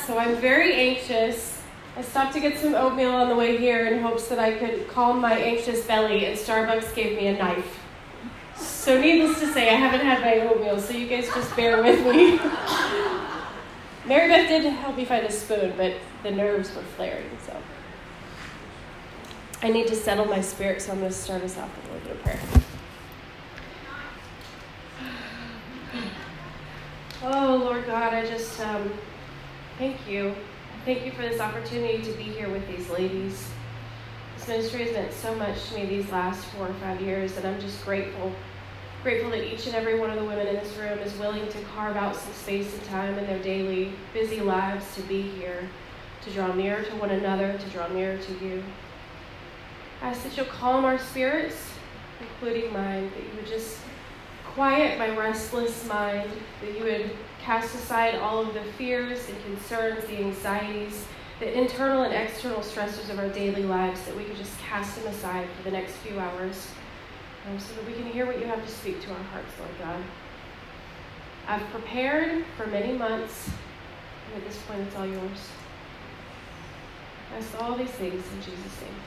so I'm very anxious. I stopped to get some oatmeal on the way here in hopes that I could calm my anxious belly, and Starbucks gave me a knife. So needless to say, I haven't had my oatmeal, so you guys just bear with me. Mary Beth did help me find a spoon, but the nerves were flaring, so I need to settle my spirit, so I'm going to start us off with a little bit of prayer. Oh, Lord God, I just thank you. Thank you for this opportunity to be here with these ladies. This ministry has meant so much to me these last 4 or 5 years, and I'm just grateful that each and every one of the women in this room is willing to carve out some space and time in their daily, busy lives to be here, to draw nearer to one another, to draw nearer to you. I ask that you'll calm our spirits, including mine, that you would just quiet my restless mind, that you would cast aside all of the fears and concerns, the anxieties, the internal and external stressors of our daily lives, that we could just cast them aside for the next few hours, so that we can hear what you have to speak to our hearts, Lord God. I've prepared for many months, and at this point it's all yours. I ask all these things in Jesus' name.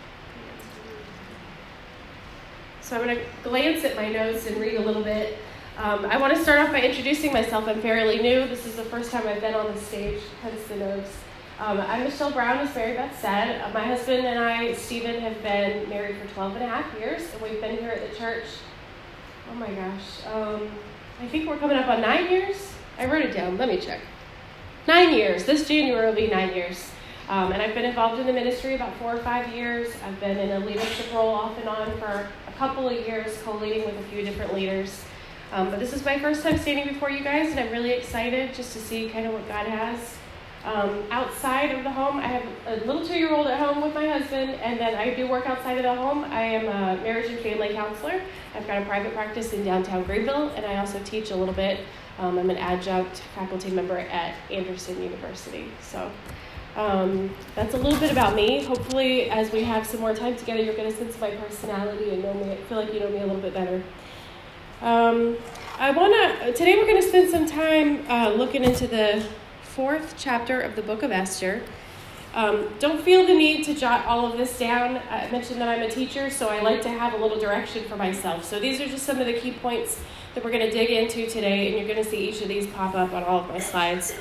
So I'm going to glance at my notes and read a little bit. I want to start off by introducing myself. I'm fairly new. This is the first time I've been on the stage, hence the notes. I'm Michelle Brown, as Mary Beth said. My husband and I, Stephen, have been married for 12 and a half years, and we've been here at the church, oh my gosh, I think we're coming up on 9 years. I wrote it down. Let me check. 9 years. This January will be 9 years. And I've been involved in the ministry about 4 or 5 years. I've been in a leadership role off and on for a couple of years, co-leading with a few different leaders. But this is my first time standing before you guys, and I'm really excited just to see kind of what God has. Outside of the home, I have a little 2-year-old at home with my husband, and then I do work outside of the home. I am a marriage and family counselor. I've got a private practice in downtown Greenville, and I also teach a little bit. I'm an adjunct faculty member at Anderson University. So that's a little bit about me. Hopefully, as we have some more time together, you're going to sense my personality and know me. I feel like you know me a little bit better. Today we're going to spend some time looking into the 4th chapter of the book of Esther. Don't feel the need to jot all of this down. I mentioned that I'm a teacher, so I like to have a little direction for myself. So these are just some of the key points that we're going to dig into today, and you're going to see each of these pop up on all of my slides.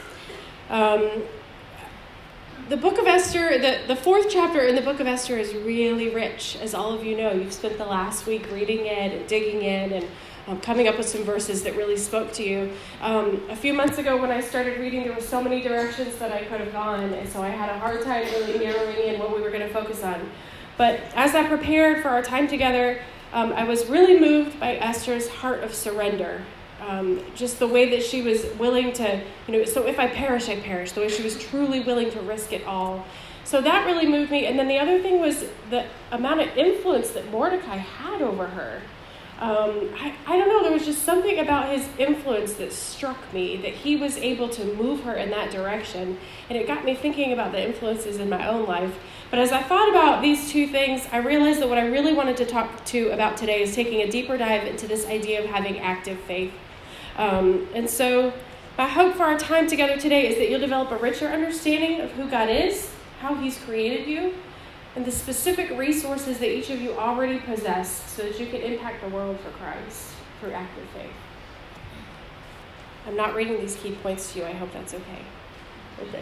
The book of Esther, the 4th chapter in the book of Esther is really rich, as all of you know. You've spent the last week reading it and digging in and coming up with some verses that really spoke to you. A few months ago when I started reading, there were so many directions that I could have gone, and so I had a hard time really narrowing in what we were going to focus on. But as I prepared for our time together, I was really moved by Esther's heart of surrender. Just the way that she was willing to, so if I perish, I perish. The way she was truly willing to risk it all. So that really moved me. And then the other thing was the amount of influence that Mordecai had over her. I don't know, there was just something about his influence that struck me, that he was able to move her in that direction. And it got me thinking about the influences in my own life. But as I thought about these two things, I realized that what I really wanted to talk about today is taking a deeper dive into this idea of having active faith. And so my hope for our time together today is that you'll develop a richer understanding of who God is, how he's created you, and the specific resources that each of you already possess so that you can impact the world for Christ through active faith. I'm not reading these key points to you. I hope that's okay. Okay.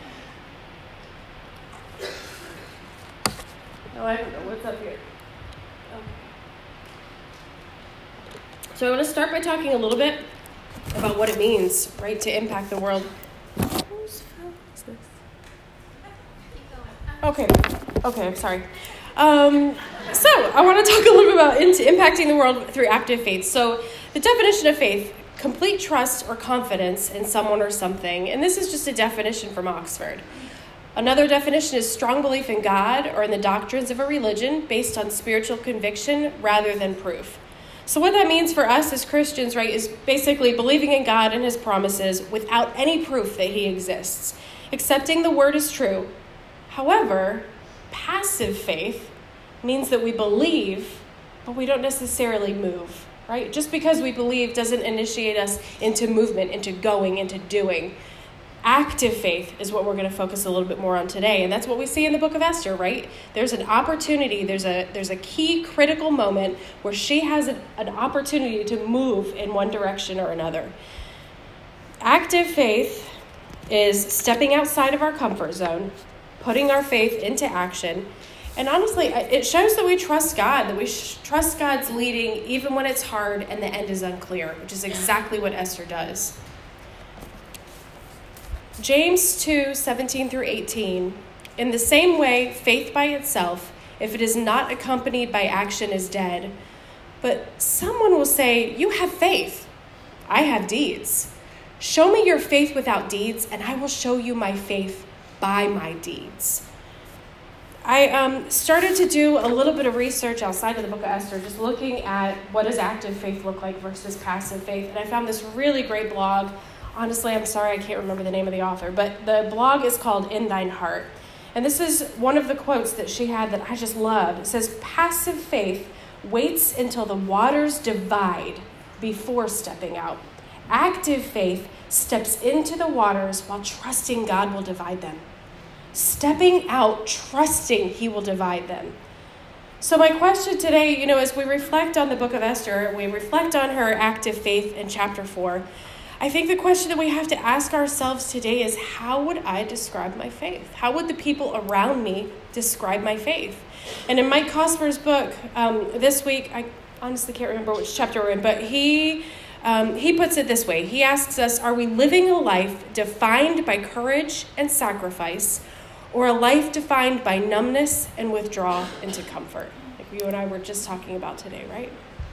Oh, I don't know. What's up here? Okay. So I want to start by talking a little bit about what it means, right, to impact the world. Whose phone is this? Okay, I'm sorry. So I want to talk a little bit about impacting the world through active faith. So the definition of faith, complete trust or confidence in someone or something. And this is just a definition from Oxford. Another definition is strong belief in God or in the doctrines of a religion based on spiritual conviction rather than proof. So what that means for us as Christians, right, is basically believing in God and his promises without any proof that he exists, accepting the word as true. However, passive faith means that we believe, but we don't necessarily move, right? Just because we believe doesn't initiate us into movement, into going, into doing. Active faith is what we're going to focus a little bit more on today. And that's what we see in the book of Esther, right? There's an opportunity, there's a key critical moment where she has an opportunity to move in one direction or another. Active faith is stepping outside of our comfort zone, putting our faith into action. And honestly, it shows that we trust God, that we trust God's leading even when it's hard and the end is unclear, which is exactly what Esther does. James 2:17-18, in the same way, faith by itself, if it is not accompanied by action, is dead. But someone will say, you have faith. I have deeds. Show me your faith without deeds, and I will show you my faith by my deeds. I started to do a little bit of research outside of the book of Esther, just looking at what does active faith look like versus passive faith. And I found this really great blog. Honestly, I'm sorry, I can't remember the name of the author, but the blog is called In Thine Heart. And this is one of the quotes that she had that I just loved. It says, passive faith waits until the waters divide before stepping out. Active faith steps into the waters while trusting God will divide them. Stepping out, trusting he will divide them. So my question today, as we reflect on the book of Esther, we reflect on her active faith in chapter 4, I think the question that we have to ask ourselves today is, how would I describe my faith? How would the people around me describe my faith? And in Mike Cosper's book this week, I honestly can't remember which chapter we're in, but he puts it this way. He asks us, are we living a life defined by courage and sacrifice, or a life defined by numbness and withdrawal into comfort? Like you and I were just talking about today, right?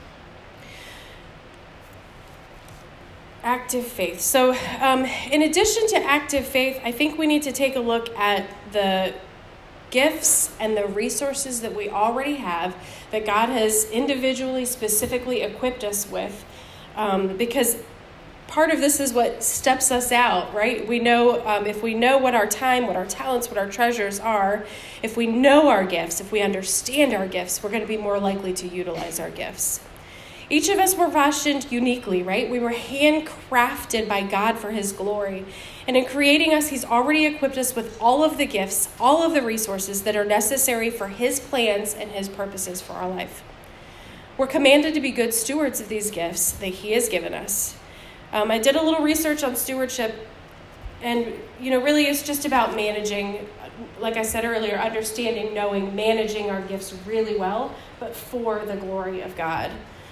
Active faith. So in addition to active faith, I think we need to take a look at the gifts and the resources that we already have that God has individually, specifically equipped us with, because part of this is what steps us out, right? We know if we know what our time, what our talents, what our treasures are, if we know our gifts, if we understand our gifts, we're going to be more likely to utilize our gifts. Each of us were fashioned uniquely, right? We were handcrafted by God for his glory. And in creating us, he's already equipped us with all of the gifts, all of the resources that are necessary for his plans and his purposes for our life. We're commanded to be good stewards of these gifts that he has given us. I did a little research on stewardship, and, really it's just about managing, like I said earlier, understanding, knowing, managing our gifts really well, but for the glory of God.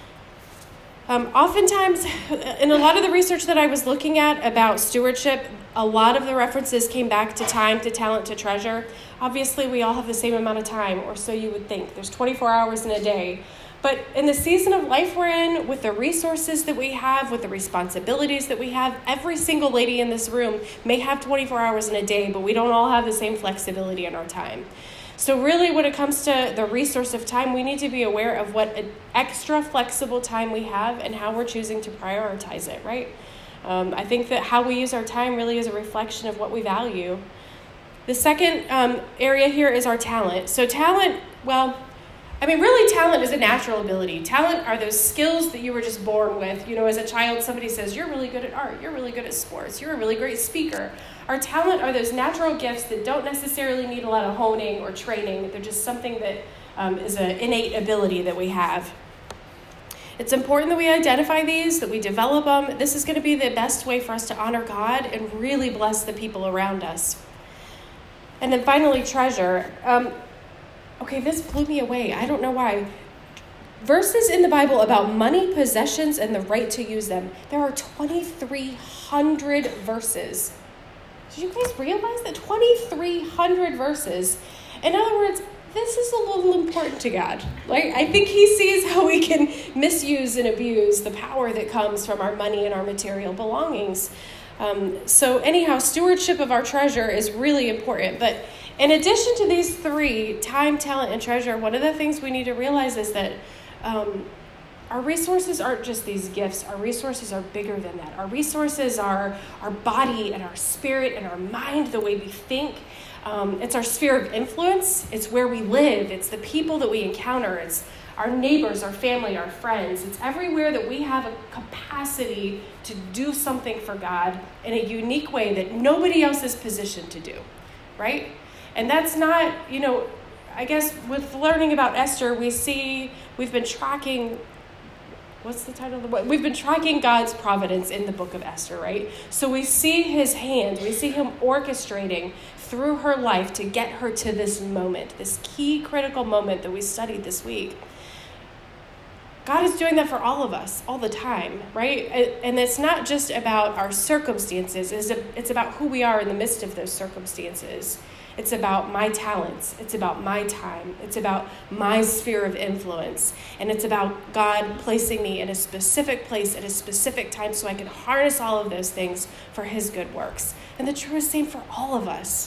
Oftentimes, in a lot of the research that I was looking at about stewardship, a lot of the references came back to time, to talent, to treasure. Obviously, we all have the same amount of time, or so you would think. There's 24 hours in a day. But in the season of life we're in, with the resources that we have, with the responsibilities that we have, every single lady in this room may have 24 hours in a day, but we don't all have the same flexibility in our time. So really, when it comes to the resource of time, we need to be aware of what extra flexible time we have and how we're choosing to prioritize it, right? I think that how we use our time really is a reflection of what we value. The second area here is our talent. So talent, really talent is a natural ability. Talent are those skills that you were just born with. As a child, somebody says, you're really good at art, you're really good at sports, you're a really great speaker. Our talent are those natural gifts that don't necessarily need a lot of honing or training. They're just something that is an innate ability that we have. It's important that we identify these, that we develop them. This is going to be the best way for us to honor God and really bless the people around us. And then finally, treasure. This blew me away. I don't know why. Verses in the Bible about money, possessions, and the right to use them. There are 2,300 verses. Did you guys realize that? 2,300 verses. In other words, this is a little important to God. I think he sees how we can misuse and abuse the power that comes from our money and our material belongings. So anyhow, stewardship of our treasure is really important. But in addition to these three, time, talent, and treasure, one of the things we need to realize is that our resources aren't just these gifts. Our resources are bigger than that. Our resources are our body and our spirit and our mind, the way we think. It's our sphere of influence. It's where we live. It's the people that we encounter. It's our neighbors, our family, our friends. It's everywhere that we have a capacity to do something for God in a unique way that nobody else is positioned to do, right? And that's not, I guess with learning about Esther, we've been tracking, what's the title of the book? We've been tracking God's providence in the book of Esther, right? So we see his hand, we see him orchestrating through her life to get her to this moment, this key critical moment that we studied this week. God is doing that for all of us all the time, right? And it's not just about our circumstances. It's about who we are in the midst of those circumstances. It's about my talents. It's about my time. It's about my sphere of influence. And it's about God placing me in a specific place at a specific time so I can harness all of those things for his good works. And the true is same for all of us.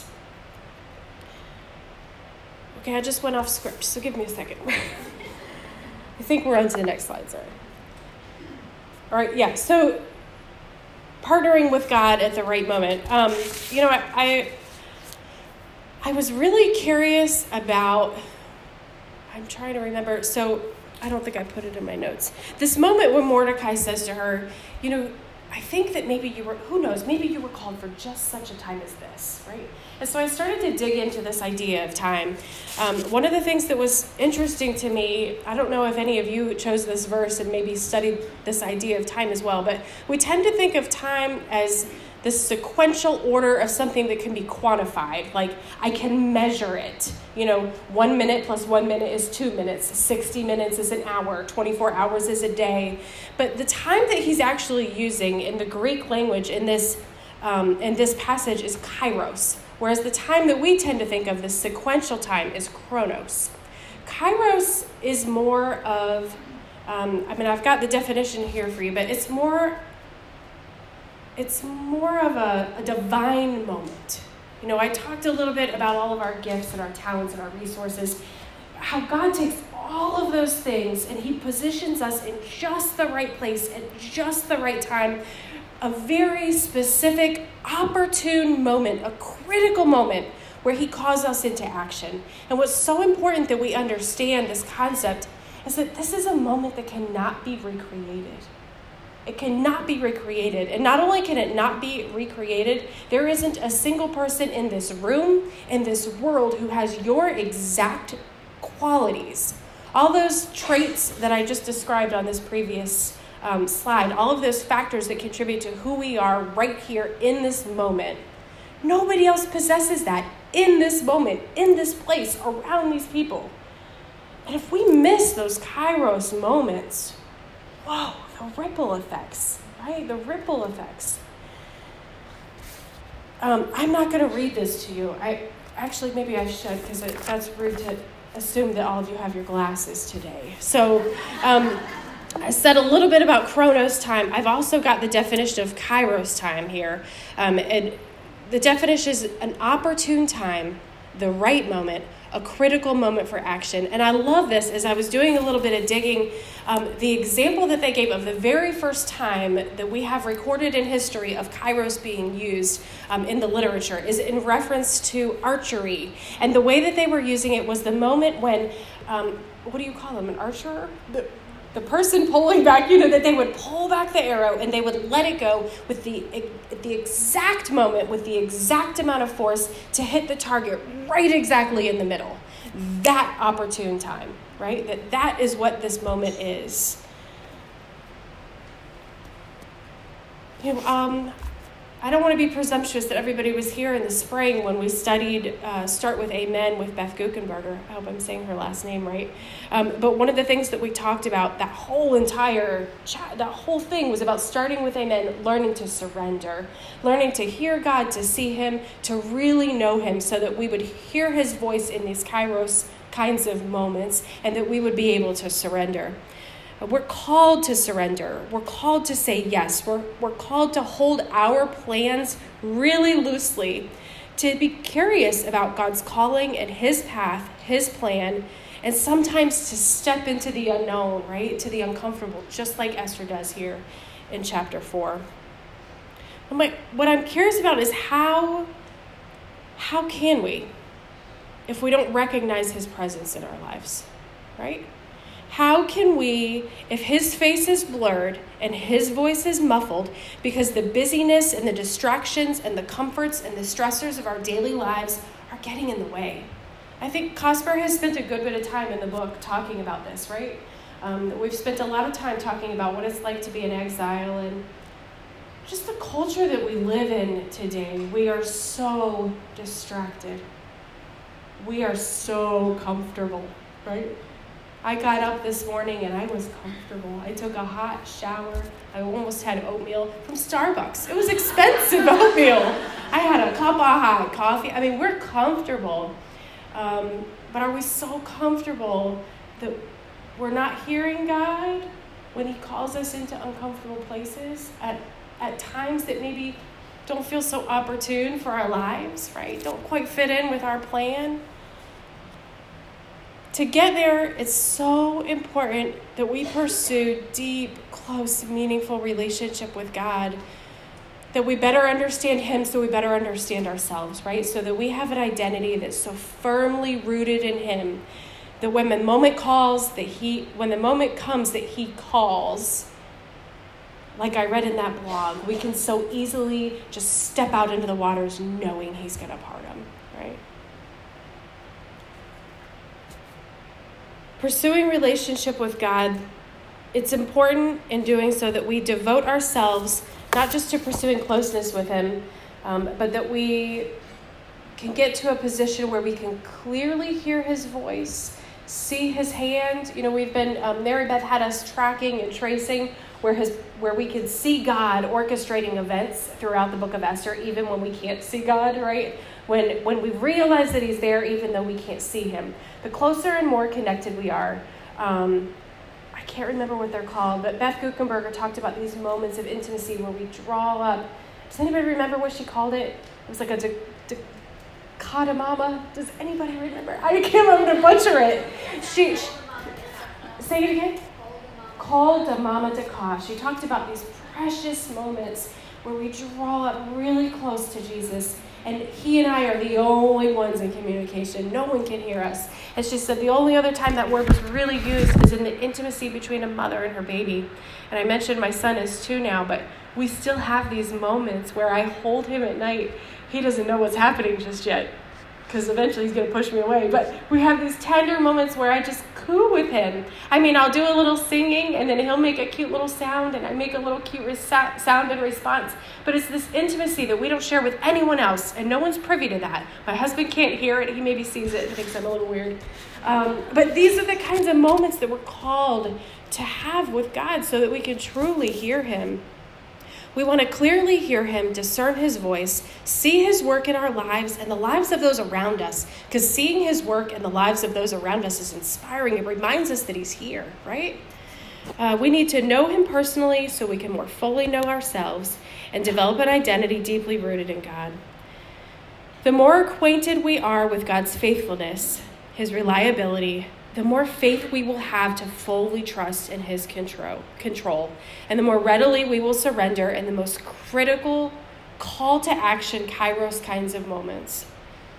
Okay, I just went off script, so give me a second. I think we're on to the next slide, sorry. All right, yeah, so partnering with God at the right moment. I was really curious about, I'm trying to remember, so I don't think I put it in my notes. This moment when Mordecai says to her, I think that maybe who knows, maybe you were called for just such a time as this, right? And so I started to dig into this idea of time. One of the things that was interesting to me, I don't know if any of you chose this verse and maybe studied this idea of time as well, but we tend to think of time as this sequential order of something that can be quantified. Like, I can measure it. 1 minute plus 1 minute is 2 minutes. 60 minutes is an hour. 24 hours is a day. But the time that he's actually using in the Greek language in this passage is kairos, whereas the time that we tend to think of, the sequential time, is chronos. Kairos is more of, I've got the definition here for you, but it's more of a divine moment. I talked a little bit about all of our gifts and our talents and our resources, how God takes all of those things and he positions us in just the right place at just the right time, a very specific, opportune moment, a critical moment where he calls us into action. And what's so important that we understand this concept is that this is a moment that cannot be recreated. It cannot be recreated. And not only can it not be recreated, there isn't a single person in this room, in this world, who has your exact qualities. All those traits that I just described on this previous slide, all of those factors that contribute to who we are right here in this moment. Nobody else possesses that in this moment, in this place, around these people. And if we miss those kairos moments, whoa, the ripple effects, right? The ripple effects. I'm not going to read this to you. Maybe I should, because that's rude to assume that all of you have your glasses today. So I said a little bit about chronos time. I've also got the definition of kairos time here. And the definition is an opportune time, the right moment, a critical moment for action. And I love this. As I was doing a little bit of digging, the example that they gave of the very first time that we have recorded in history of kairos being used in the literature is in reference to archery. And the way that they were using it was the moment when, what do you call them, an archer? The person pulling back, that they would pull back the arrow and they would let it go with the exact moment, with the exact amount of force to hit the target right exactly in the middle. That opportune time, right? That is what this moment is. I don't want to be presumptuous that everybody was here in the spring when we studied Start With Amen with Beth Guckenberger. I hope I'm saying her last name right. But one of the things that we talked about, that whole thing was about starting with Amen, learning to surrender, learning to hear God, to see him, to really know him, so that we would hear his voice in these kairos kinds of moments and that we would be able to surrender. We're called to surrender. We're called to say yes. We're called to hold our plans really loosely, to be curious about God's calling and his path, his plan, and sometimes to step into the unknown, right? To the uncomfortable, just like Esther does here in chapter 4. What I'm curious about is how can we, if we don't recognize his presence in our lives, right? How can we, if his face is blurred and his voice is muffled because the busyness and the distractions and the comforts and the stressors of our daily lives are getting in the way? I think Kasper has spent a good bit of time in the book talking about this, right? We've spent a lot of time talking about what it's like to be in exile and just the culture that we live in today. We are so distracted. We are so comfortable, right? I got up this morning and I was comfortable. I took a hot shower. I almost had oatmeal from Starbucks. It was expensive oatmeal. I had a cup of hot coffee. I mean, we're comfortable. But are we so comfortable that we're not hearing God when he calls us into uncomfortable places at times that maybe don't feel so opportune for our lives, right? Don't quite fit in with our plan? To get there, it's so important that we pursue deep, close, meaningful relationship with God, that we better understand him so we better understand ourselves, right? So that we have an identity that's so firmly rooted in him that when the moment comes that he calls, like I read in that blog, we can so easily just step out into the waters knowing he's going to part them, right? Pursuing relationship with God, it's important in doing so that we devote ourselves not just to pursuing closeness with him, but that we can get to a position where we can clearly hear his voice, see his hand. You know, we've been, Mary Beth had us tracking and tracing where we can see God orchestrating events throughout the book of Esther, even when we can't see God, right? When we realize that he's there, even though we can't see him. The closer and more connected we are, I can't remember what they're called, but Beth Guckenberger talked about these moments of intimacy where we draw up. Does anybody remember what she called it? It was like a dichotomama. Does anybody remember? I can't remember to butcher it. She say it again. Called a mama to cause. She talked about these precious moments where we draw up really close to Jesus, and he and I are the only ones in communication. No one can hear us. It's just that the only other time that word was really used is in the intimacy between a mother and her baby. And I mentioned my son is 2 now, but we still have these moments where I hold him at night. He doesn't know what's happening just yet, because eventually he's going to push me away. But we have these tender moments where I just coo with him. I mean, I'll do a little singing, and then he'll make a cute little sound, and I make a little cute sound in response. But it's this intimacy that we don't share with anyone else, and no one's privy to that. My husband can't hear it. He maybe sees it and thinks I'm a little weird. But these are the kinds of moments that we're called to have with God so that we can truly hear him. We want to clearly hear him, discern his voice, see his work in our lives and the lives of those around us. Because seeing his work in the lives of those around us is inspiring. It reminds us that he's here, right? We need to know him personally so we can more fully know ourselves and develop an identity deeply rooted in God. The more acquainted we are with God's faithfulness, his reliability, the more faith we will have to fully trust in his control, and the more readily we will surrender in the most critical call to action, kairos kinds of moments.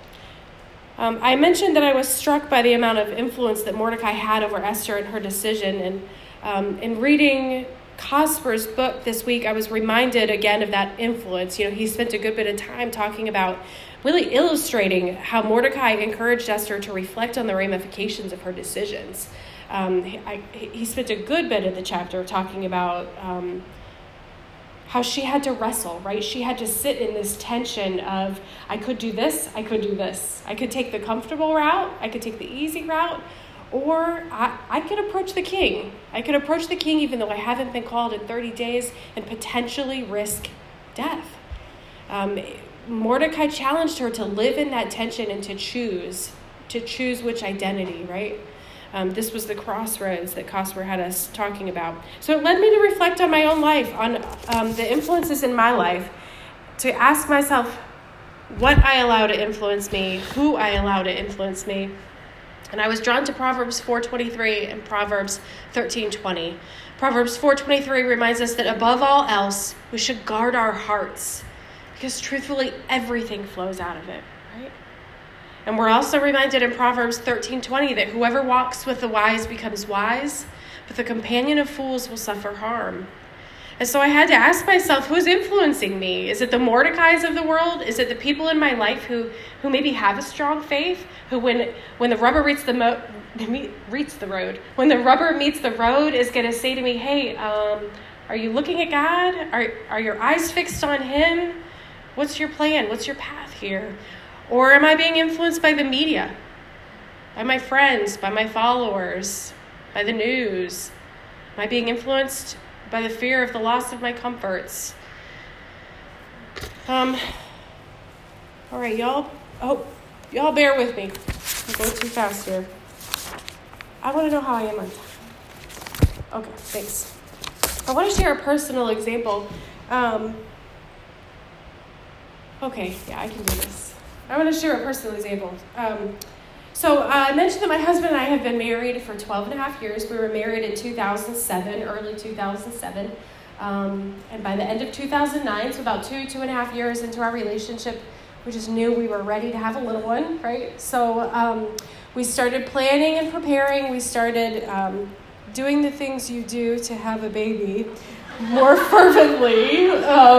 I mentioned that I was struck by the amount of influence that Mordecai had over Esther and her decision, and in reading Kasper's book this week, I was reminded again of that influence. You know, he spent a good bit of time talking about really illustrating how Mordecai encouraged Esther to reflect on the ramifications of her decisions. He spent a good bit of the chapter talking about how she had to wrestle, right? She had to sit in this tension of, I could do this, I could do this. I could take the comfortable route, I could take the easy route, or I could approach the king. I could approach the king even though I haven't been called in 30 days and potentially risk death. Mordecai challenged her to live in that tension and to choose which identity, right? This was the crossroads that Kasper had us talking about. So it led me to reflect on my own life, on the influences in my life, to ask myself what I allow to influence me, who I allow to influence me. And I was drawn to Proverbs 4:23 and Proverbs 13:20. Proverbs 4:23 reminds us that above all else, we should guard our hearts, because truthfully, everything flows out of it, right? And we're also reminded in Proverbs 13:20 that whoever walks with the wise becomes wise, but the companion of fools will suffer harm. And so I had to ask myself, who's influencing me? Is it the Mordecais of the world? Is it the people in my life who maybe have a strong faith? Who, when the rubber meets the road, when the rubber meets the road, is going to say to me, hey, are you looking at God? Are your eyes fixed on Him? What's your plan? What's your path here? Or am I being influenced by the media, by my friends, by my followers, by the news? Am I being influenced by the fear of the loss of my comforts? All right, y'all. Oh, y'all bear with me. I'm going too fast here. I want to know how I am on time. Okay, thanks. I want to share a personal example. Okay, yeah, I can do this. I want to share a personal example. So I mentioned that my husband and I have been married for 12 and a half years. We were married in 2007, early 2007. And by the end of 2009, so about 2.5 years into our relationship, we just knew we were ready to have a little one, right? So we started planning and preparing. We started doing the things you do to have a baby more fervently.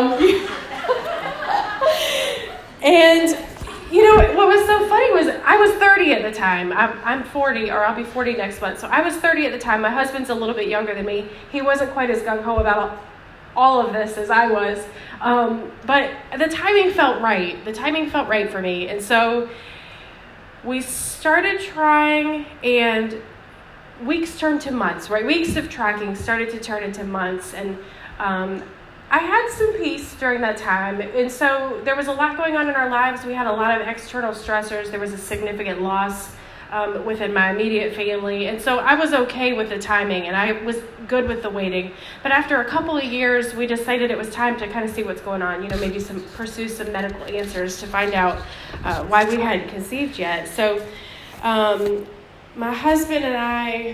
And you know, what was so funny was I was 30 at the time. I'm 40, or I'll be 40 next month. So I was 30 at the time. My husband's a little bit younger than me. He wasn't quite as gung-ho about all of this as I was. But the timing felt right. The timing felt right for me. And so we started trying, and weeks turned to months, right? Weeks of tracking started to turn into months. And I had some peace during that time. And so there was a lot going on in our lives. We had a lot of external stressors. There was a significant loss within my immediate family. And so I was okay with the timing, and I was good with the waiting. But after a couple of years, we decided it was time to kind of see what's going on, maybe pursue some medical answers to find out why we hadn't conceived yet. So my husband and I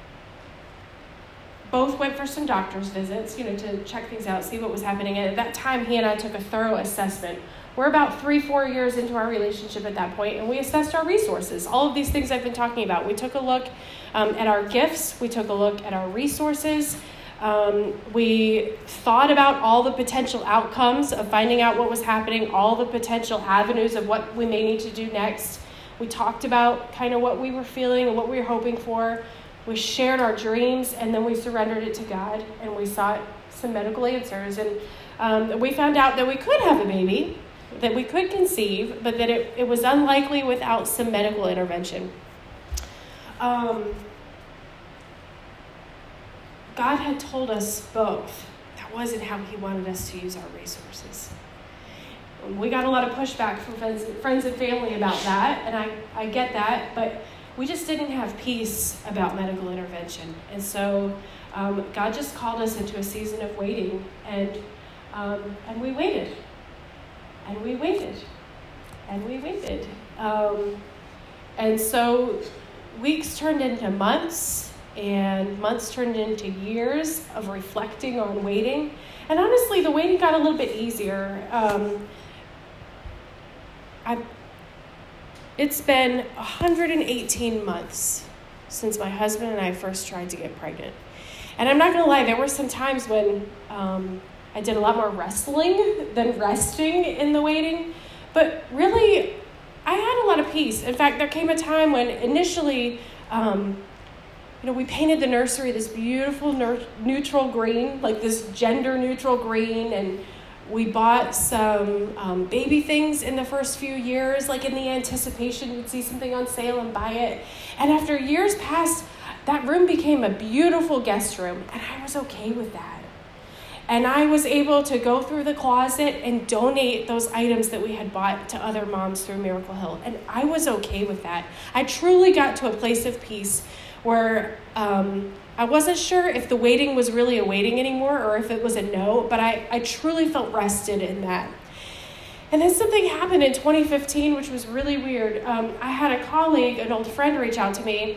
both went for some doctor's visits, to check things out, see what was happening. And at that time, he and I took a thorough assessment. We're about 3-4 years into our relationship at that point, and we assessed our resources. All of these things I've been talking about. We took a look at our gifts. We took a look at our resources. We thought about all the potential outcomes of finding out what was happening, all the potential avenues of what we may need to do next. We talked about kind of what we were feeling and what we were hoping for. We shared our dreams, and then we surrendered it to God, and we sought some medical answers. And we found out that we could have a baby, that we could conceive, but that it was unlikely without some medical intervention. God had told us both that wasn't how He wanted us to use our resources. We got a lot of pushback from friends and family about that, and I get that, but we just didn't have peace about medical intervention. And so God just called us into a season of waiting, and we waited. And we waited. And we waited. And so weeks turned into months, and months turned into years of reflecting on waiting. And honestly, the waiting got a little bit easier. It's been 118 months since my husband and I first tried to get pregnant. And I'm not going to lie, there were some times when I did a lot more wrestling than resting in the waiting. But really, I had a lot of peace. In fact, there came a time when initially, we painted the nursery this beautiful neutral green, like this gender neutral green, and we bought some baby things in the first few years, like in the anticipation you'd see something on sale and buy it. And after years passed, that room became a beautiful guest room, and I was okay with that. And I was able to go through the closet and donate those items that we had bought to other moms through Miracle Hill, and I was okay with that. I truly got to a place of peace where I wasn't sure if the waiting was really a waiting anymore or if it was a no, but I truly felt rested in that. And then something happened in 2015, which was really weird. I had a colleague, an old friend, reach out to me.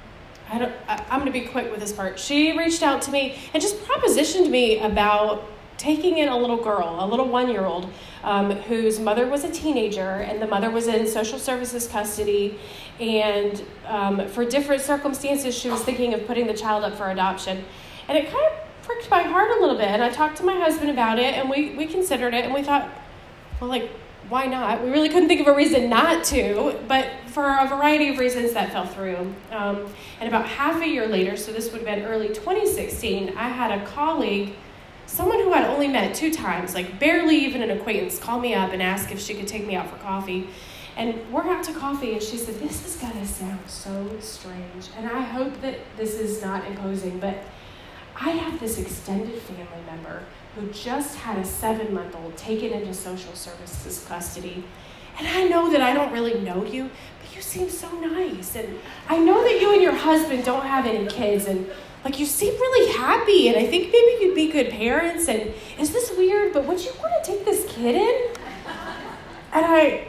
I'm going to be quick with this part. She reached out to me and just propositioned me about taking in a little girl, a little 1-year-old, whose mother was a teenager, and the mother was in social services custody, and for different circumstances, she was thinking of putting the child up for adoption. And it kind of pricked my heart a little bit, and I talked to my husband about it, and we considered it, and we thought, well, like, why not? We really couldn't think of a reason not to, but for a variety of reasons that fell through. And about half a year later, so this would have been early 2016, I had a colleague, someone who I'd only met 2 times, like barely even an acquaintance, call me up and ask if she could take me out for coffee. And we're out to coffee, and she said, this is going to sound so strange, and I hope that this is not imposing, but I have this extended family member who just had a 7-month-old taken into social services custody. And I know that I don't really know you, but you seem so nice. And I know that you and your husband don't have any kids, and like you seem really happy, and I think maybe you'd be good parents. And is this weird, but would you want to take this kid in? And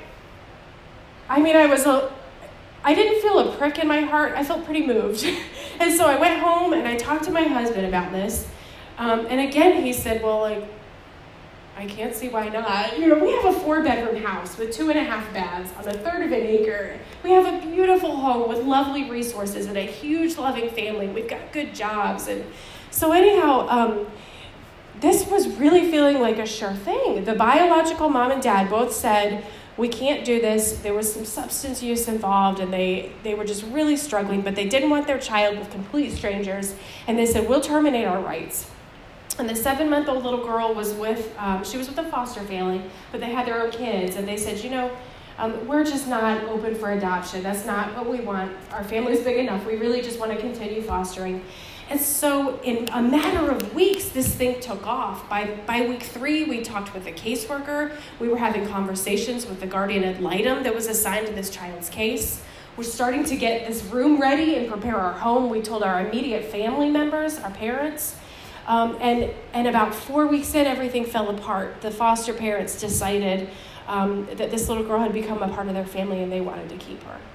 I didn't feel a prick in my heart. I felt pretty moved. And so I went home and I talked to my husband about this. And again, he said, well, like, I can't see why not. You know, we have a 4-bedroom house with 2.5 baths on 1/3 of an acre. We have a beautiful home with lovely resources and a huge loving family. We've got good jobs. And so anyhow, this was really feeling like a sure thing. The biological mom and dad both said, we can't do this. There was some substance use involved, and they were just really struggling, but they didn't want their child with complete strangers. And they said, we'll terminate our rights. And the 7-month-old little girl was she was with a foster family, but they had their own kids. And they said, we're just not open for adoption. That's not what we want. Our family's big enough. We really just want to continue fostering. And so in a matter of weeks, this thing took off. By week 3, we talked with a caseworker. We were having conversations with the guardian ad litem that was assigned to this child's case. We're starting to get this room ready and prepare our home. We told our immediate family members, our parents. And about 4 weeks in, everything fell apart. The foster parents decided that this little girl had become a part of their family and they wanted to keep her.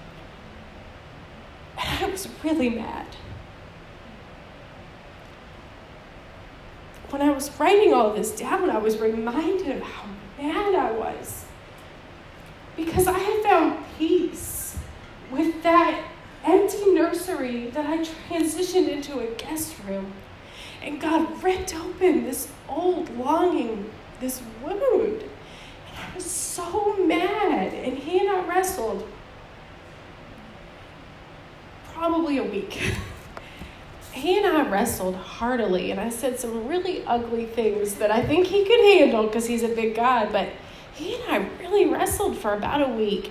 And I was really mad. When I was writing all this down, I was reminded of how mad I was. Because I had found peace with that empty nursery that I transitioned into a guest room. And God ripped open this old longing, this wound. And I was so mad. And he and I wrestled probably a week. He and I wrestled heartily, and I said some really ugly things that I think he could handle because he's a big guy, but he and I really wrestled for about a week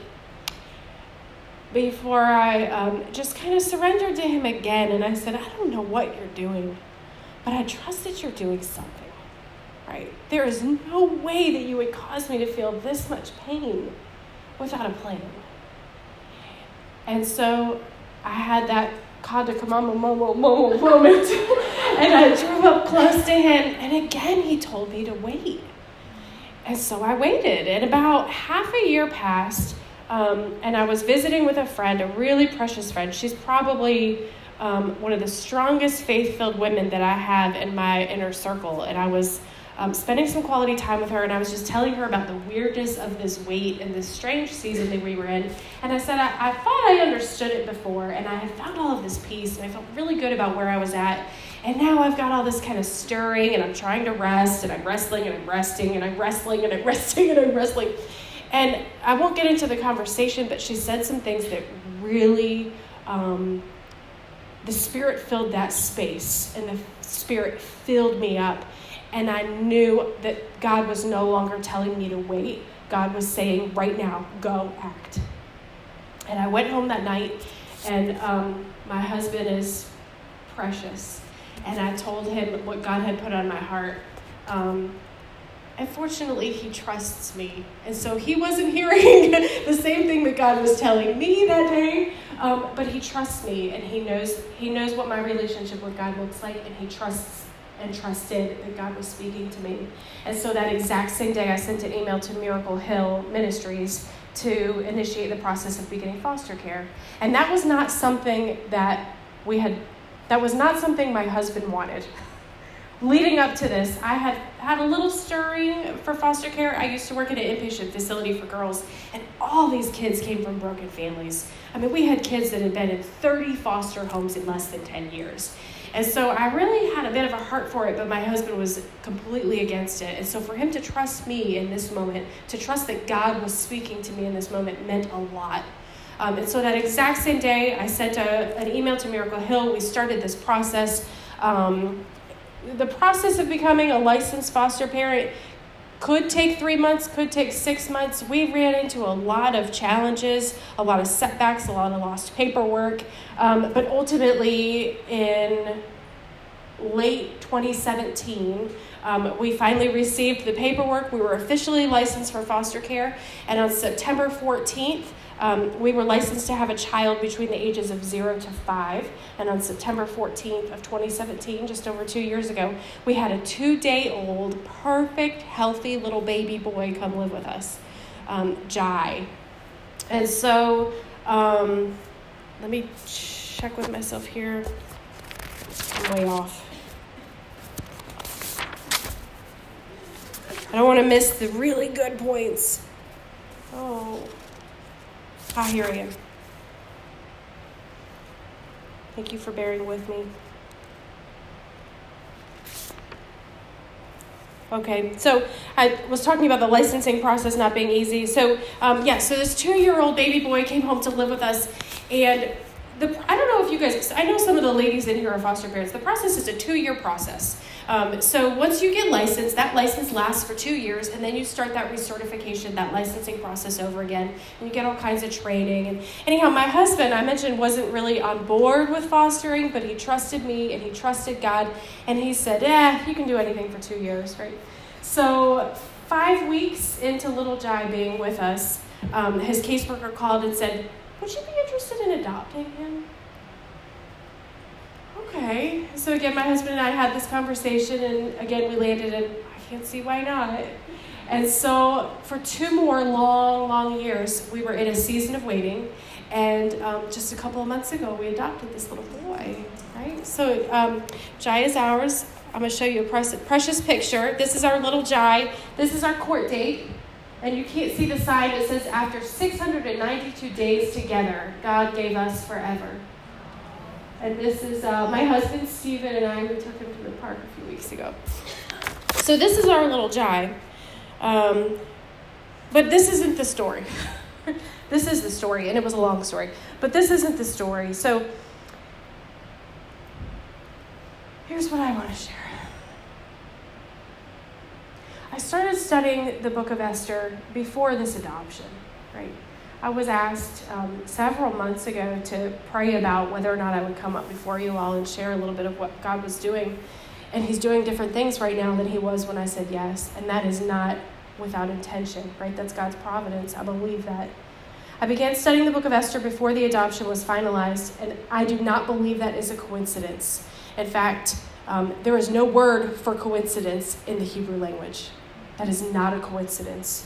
before I just kind of surrendered to him again, and I said, I don't know what you're doing, but I trust that you're doing something, right? There is no way that you would cause me to feel this much pain without a plan. And so I had that Kadakamama moment. And I drove up close to him, and again he told me to wait. And so I waited, and about half a year passed, and I was visiting with a friend, a really precious friend. She's probably one of the strongest faith-filled women that I have in my inner circle, and I was spending some quality time with her, and I was just telling her about the weirdness of this wait and this strange season that we were in. And I said, I thought I understood it before, and I had found all of this peace, and I felt really good about where I was at. And now I've got all this kind of stirring, and I'm trying to rest, and I'm wrestling, and I'm resting, and I'm wrestling, and I'm resting, and I'm wrestling. And I won't get into the conversation, but she said some things that really, the Spirit filled that space, and the Spirit filled me up. And I knew that God was no longer telling me to wait. God was saying, right now, go act. And I went home that night, and my husband is precious. And I told him what God had put on my heart. And fortunately, he trusts me. And so he wasn't hearing the same thing that God was telling me that day. But he trusts me, and he knows what my relationship with God looks like, and he trusts and trusted that God was speaking to me. And so that exact same day, I sent an email to Miracle Hill Ministries to initiate the process of beginning foster care. And that was not something that was not something my husband wanted. leading up to this, I had a little stirring for foster care. I used to work at an inpatient facility for girls, and all these kids came from broken families. I mean, we had kids that had been in 30 foster homes in less than 10 years. And so I really had a bit of a heart for it, but my husband was completely against it. And so for him to trust me in this moment, to trust that God was speaking to me in this moment, meant a lot. And so that exact same day, I sent an email to Miracle Hill. We started this process. The process of becoming a licensed foster parent could take 3 months, could take 6 months. We ran into a lot of challenges, a lot of setbacks, a lot of lost paperwork. But ultimately, in late 2017, we finally received the paperwork. We were officially licensed for foster care. And on September 14th, we were licensed to have a child between the ages of 0 to 5. And on September 14th of 2017, just over 2 years ago, we had a 2-day-old, perfect, healthy little baby boy come live with us, Jai. And so, let me check with myself here. I'm way off. I don't want to miss the really good points. Here I am. Thank you for bearing with me. Okay, so I was talking about the licensing process not being easy. So, so this 2-year-old baby boy came home to live with us, and I don't know if you guys, I know some of the ladies in here are foster parents. The process is a 2-year process. So once you get licensed, that license lasts for 2 years, and then you start that recertification, that licensing process over again, and you get all kinds of training. And anyhow, my husband, I mentioned, wasn't really on board with fostering, but he trusted me, and he trusted God, and he said, you can do anything for 2 years, right? So 5 weeks into little Jai being with us, his caseworker called and said, would you be interested in adopting him? Okay. So again, my husband and I had this conversation, and again, we landed in, I can't see why not. And so for 2 more long years, we were in a season of waiting. And just a couple of months ago, we adopted this little boy, right? So Jai is ours. I'm going to show you a precious picture. This is our little Jai. This is our court date. And you can't see the sign that says, after 692 days together, God gave us forever. And this is my husband, Stephen, and I. We took him to the park a few weeks ago. So this is our little Jai. But this isn't the story. This is the story, and it was a long story. But this isn't the story. So here's what I want to share. I started studying the book of Esther before this adoption, right? I was asked several months ago to pray about whether or not I would come up before you all and share a little bit of what God was doing. And he's doing different things right now than he was when I said yes. And that is not without intention, right? That's God's providence. I believe that. I began studying the book of Esther before the adoption was finalized, and I do not believe that is a coincidence. In fact, there is no word for coincidence in the Hebrew language. That is not a coincidence.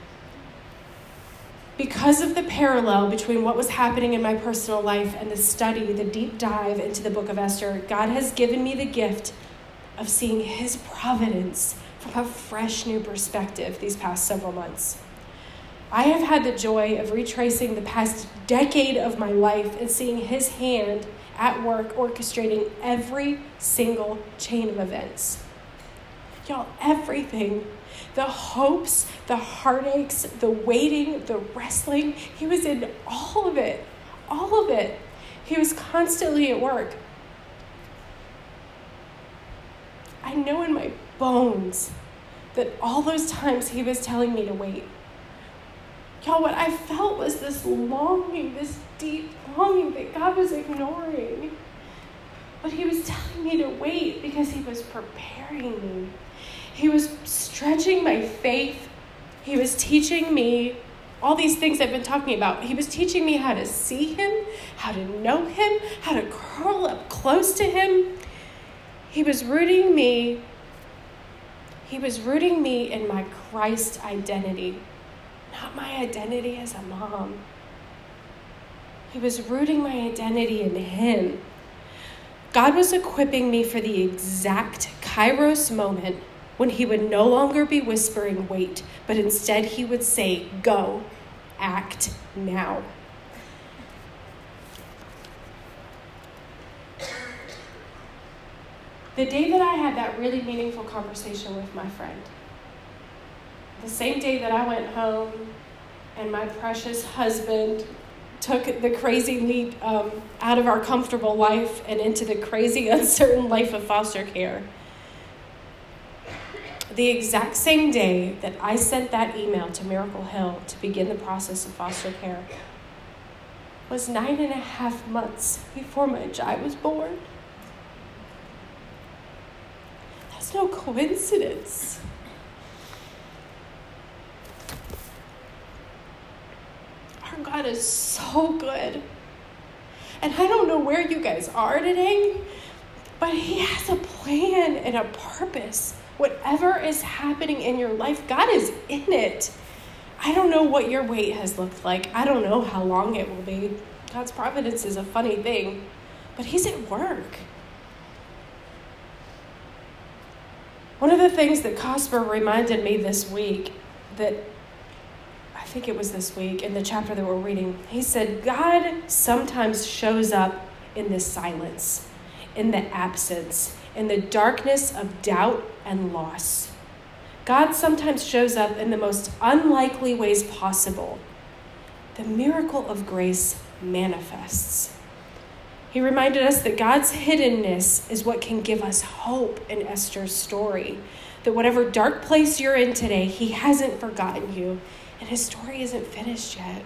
Because of the parallel between what was happening in my personal life and the study, the deep dive into the book of Esther, God has given me the gift of seeing his providence from a fresh new perspective these past several months. I have had the joy of retracing the past decade of my life and seeing his hand at work orchestrating every single chain of events. Y'all, everything. The hopes, the heartaches, the waiting, the wrestling. He was in all of it. All of it. He was constantly at work. I know in my bones that all those times he was telling me to wait. Y'all, what I felt was this longing, this deep longing that God was ignoring. But he was telling me to wait because he was preparing me. He was stretching my faith. He was teaching me all these things I've been talking about. He was teaching me how to see him, how to know him, how to curl up close to him. He was rooting me in my Christ identity, not my identity as a mom. He was rooting my identity in him. God was equipping me for the exact Kairos moment when he would no longer be whispering, wait, but instead he would say, go, act now. The day that I had that really meaningful conversation with my friend, the same day that I went home and my precious husband took the crazy leap out of our comfortable life and into the crazy, uncertain life of foster care, the exact same day that I sent that email to Miracle Hill to begin the process of foster care was 9.5 months before my child was born. That's no coincidence. Our God is so good. And I don't know where you guys are today, but he has a plan and a purpose. Whatever is happening in your life, God is in it. I don't know what your wait has looked like. I don't know how long it will be. God's providence is a funny thing, but he's at work. One of the things that Cosper reminded me this week, that I think it was this week in the chapter that we're reading, he said, God sometimes shows up in the silence, in the absence, in the darkness of doubt and loss. God sometimes shows up in the most unlikely ways possible. The miracle of grace manifests. He reminded us that God's hiddenness is what can give us hope in Esther's story. That whatever dark place you're in today, he hasn't forgotten you, and his story isn't finished yet.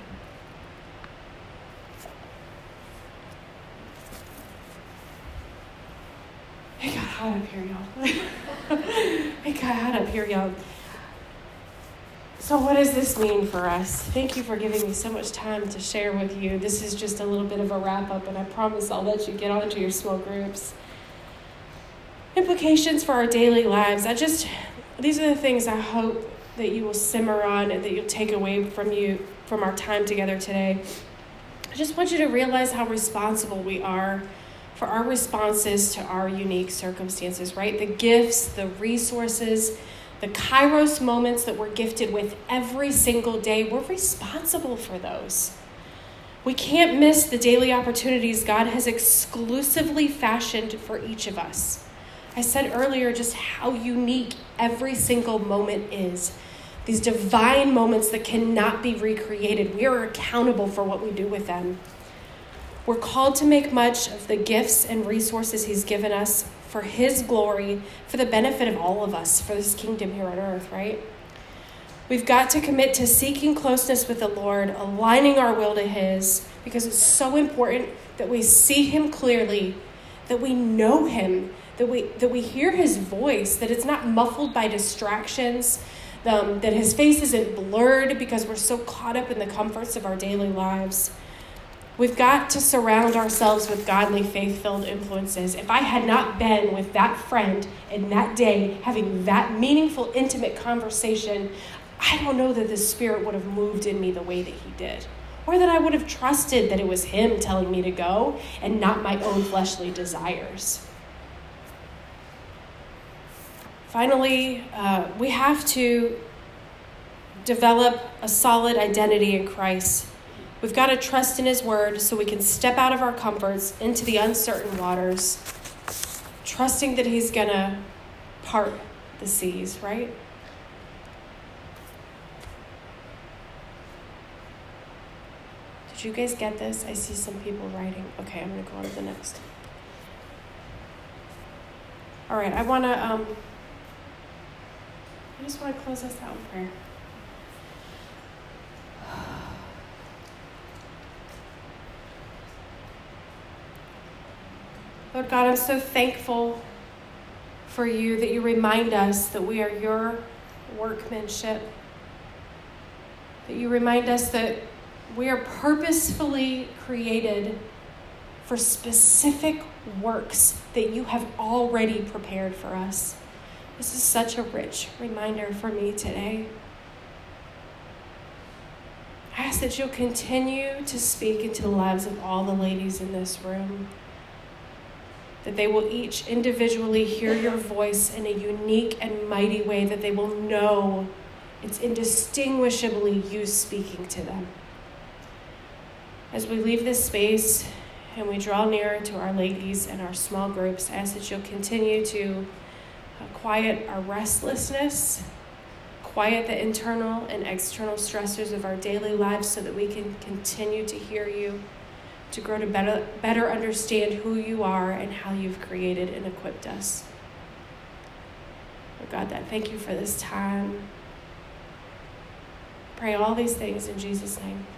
It got hot up here, y'all. It got hot up here, y'all. So what does this mean for us? Thank you for giving me so much time to share with you. This is just a little bit of a wrap-up, and I promise I'll let you get on to your small groups. Implications for our daily lives. These are the things I hope that you will simmer on and that you'll take away from our time together today. I just want you to realize how responsible we are for our responses to our unique circumstances, right? The gifts, the resources, the Kairos moments that we're gifted with every single day, we're responsible for those. We can't miss the daily opportunities God has exclusively fashioned for each of us. I said earlier just how unique every single moment is. These divine moments that cannot be recreated. We are accountable for what we do with them. We're called to make much of the gifts and resources he's given us for his glory, for the benefit of all of us, for this kingdom here on earth, right? We've got to commit to seeking closeness with the Lord, aligning our will to his, because it's so important that we see him clearly, that we know him, that we hear his voice, that it's not muffled by distractions, that his face isn't blurred because we're so caught up in the comforts of our daily lives. We've got to surround ourselves with godly, faith-filled influences. If I had not been with that friend in that day, having that meaningful, intimate conversation, I don't know that the Spirit would have moved in me the way that he did, or that I would have trusted that it was him telling me to go and not my own fleshly desires. Finally, we have to develop a solid identity in Christ. We've got to trust in his word so we can step out of our comforts into the uncertain waters, trusting that he's going to part the seas, right? Did you guys get this? I see some people writing. Okay, I'm going to go on to the next. All right, I just want to close us out in prayer. Lord God, I'm so thankful for you, that you remind us that we are your workmanship, that you remind us that we are purposefully created for specific works that you have already prepared for us. This is such a rich reminder for me today. I ask that you'll continue to speak into the lives of all the ladies in this room, that they will each individually hear your voice in a unique and mighty way, that they will know it's indistinguishably you speaking to them. As we leave this space and we draw nearer to our ladies and our small groups, I ask that you'll continue to quiet our restlessness, quiet the internal and external stressors of our daily lives so that we can continue to hear you, to grow to better understand who you are and how you've created and equipped us. Lord God, thank you for this time. Pray all these things in Jesus' name.